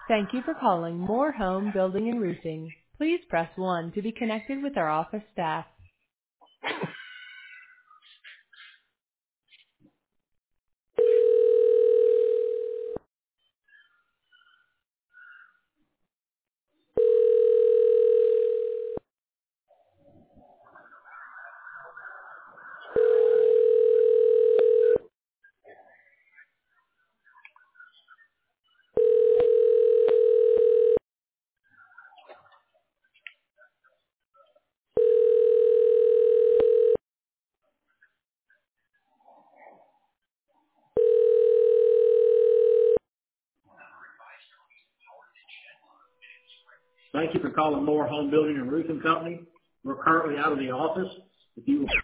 Thank you for calling Moore Home Building and Roofing. Please press 1 to be connected with our office staff. Thank you for calling Moore Home Building and Roofing Company. We're currently out of the office. If you